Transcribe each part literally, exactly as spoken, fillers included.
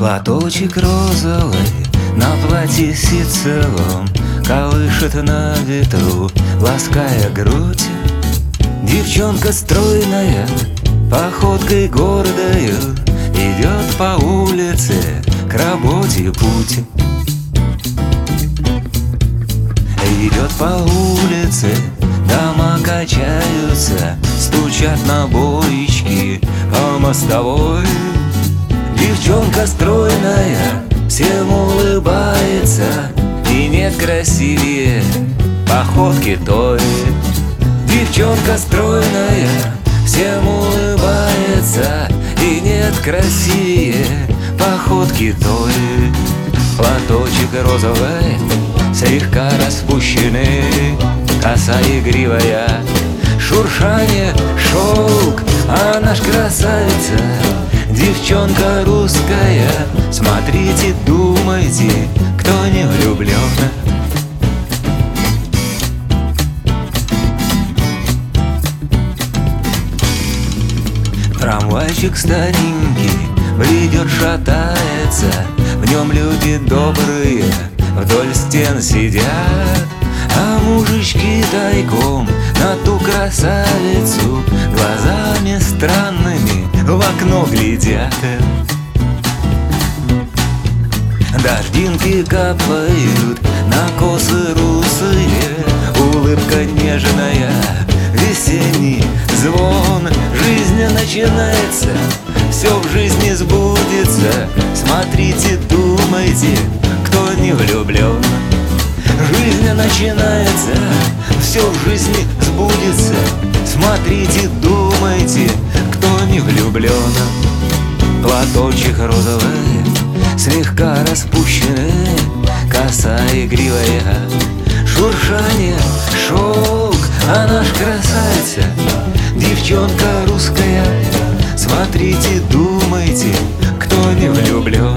Платочек розовый на платье ситцевом колышет на ветру, лаская грудь. Девчонка стройная, походкой гордою, идет по улице, к работе путь. Идет по улице, дома качаются, стучат набоечки по мостовой. Девчонка стройная, всем улыбается, и нет красивее походки той. Девчонка стройная, всем улыбается, и нет красивее походки той. Платочек розовый, слегка распущенный, коса игривая, шуршание, шелк, она ж красавица, девчонка русская. Смотрите, думайте, кто не влюблен. Трамвайчик старенький бредет, шатается, в нем люди добрые вдоль стен сидят, а мужички тайком на ту красавицу глазами странными в окно глядят. Дождинки капают на косы русые, улыбка нежная, весенний звон. Жизнь начинается, все в жизни сбудется. Смотрите, думайте, кто не влюблен. Жизнь начинается, все в жизни сбудется. Смотрите, думайте, кто не влюблен. Платочек розовый, слегка распущенный, коса игривая, шуршание, шелк, она ж красавица, девчонка русская. Смотрите, думайте, кто не влюблен.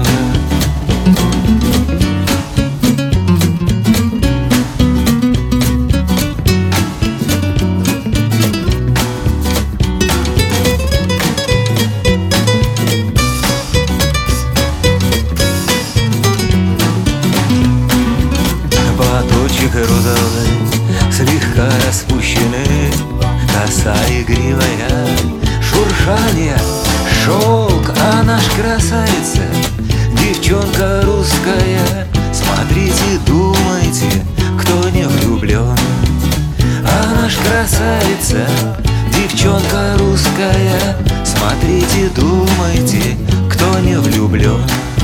Платочек розовый, слегка распущенный, коса игривая, шуршание, шелк, она ж красавица, девчонка русская. Смотрите, думайте, кто не влюблен. Она ж красавица, девчонка русская. Смотрите, думайте, кто не влюблен.